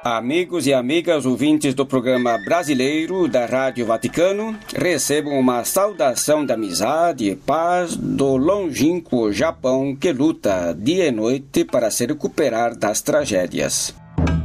Amigos e amigas ouvintes do programa brasileiro da Rádio Vaticano, recebam uma saudação de amizade e paz do longínquo Japão que luta dia e noite para se recuperar das tragédias.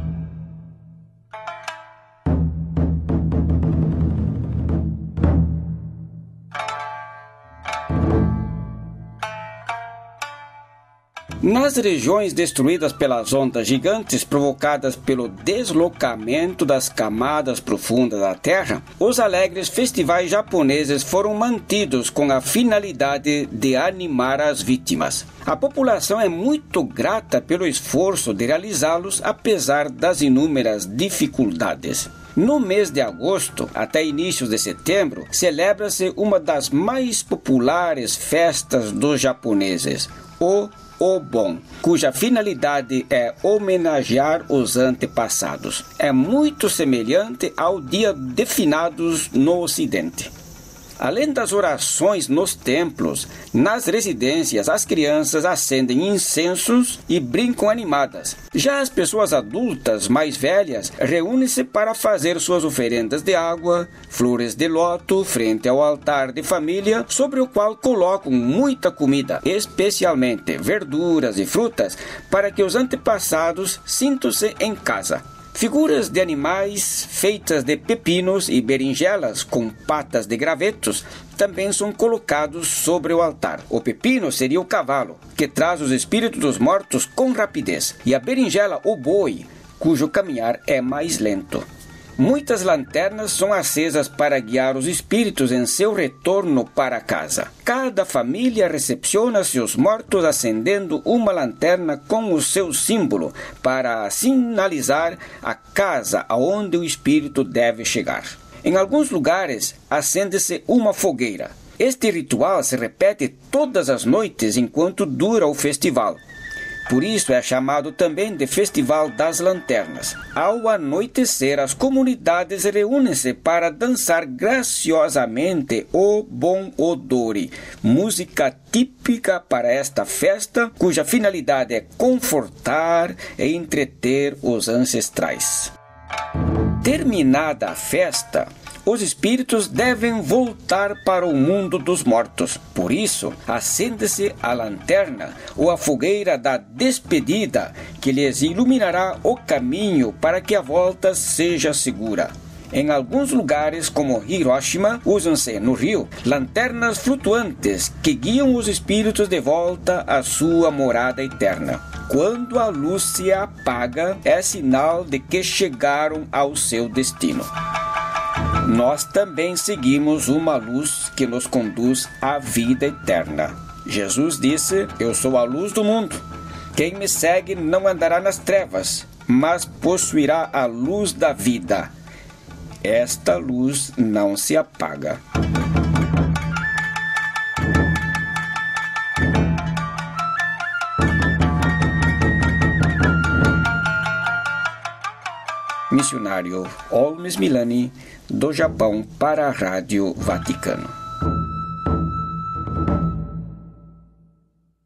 Nas regiões destruídas pelas ondas gigantes provocadas pelo deslocamento das camadas profundas da Terra, os alegres festivais japoneses foram mantidos com a finalidade de animar as vítimas. A população é muito grata pelo esforço de realizá-los, apesar das inúmeras dificuldades. No mês de agosto, até inícios de setembro, celebra-se uma das mais populares festas dos japoneses, o Obon, cuja finalidade é homenagear os antepassados. É muito semelhante ao Dia de Finados no Ocidente. Além das orações nos templos, nas residências as crianças acendem incensos e brincam animadas. Já as pessoas adultas mais velhas reúnem-se para fazer suas oferendas de água, flores de lótus frente ao altar de família, sobre o qual colocam muita comida, especialmente verduras e frutas, para que os antepassados sintam-se em casa. Figuras de animais feitas de pepinos e berinjelas com patas de gravetos também são colocados sobre o altar. O pepino seria o cavalo, que traz os espíritos dos mortos com rapidez, e a berinjela o boi, cujo caminhar é mais lento. Muitas lanternas são acesas para guiar os espíritos em seu retorno para casa. Cada família recepciona seus mortos acendendo uma lanterna com o seu símbolo para sinalizar a casa aonde o espírito deve chegar. Em alguns lugares, acende-se uma fogueira. Este ritual se repete todas as noites enquanto dura o festival. Por isso é chamado também de Festival das Lanternas. Ao anoitecer, as comunidades reúnem-se para dançar graciosamente o Bon Odori, música típica para esta festa, cuja finalidade é confortar e entreter os ancestrais. Terminada a festa, os espíritos devem voltar para o mundo dos mortos. Por isso, acende-se a lanterna ou a fogueira da despedida, que lhes iluminará o caminho para que a volta seja segura. Em alguns lugares, como Hiroshima, usam-se no Rio lanternas flutuantes que guiam os espíritos de volta à sua morada eterna. Quando a luz se apaga, é sinal de que chegaram ao seu destino. Nós também seguimos uma luz que nos conduz à vida eterna. Jesus disse: "Eu sou a luz do mundo. Quem me segue não andará nas trevas, mas possuirá a luz da vida." Esta luz não se apaga. Missionário Holmes Milani, do Japão, para a Rádio Vaticano.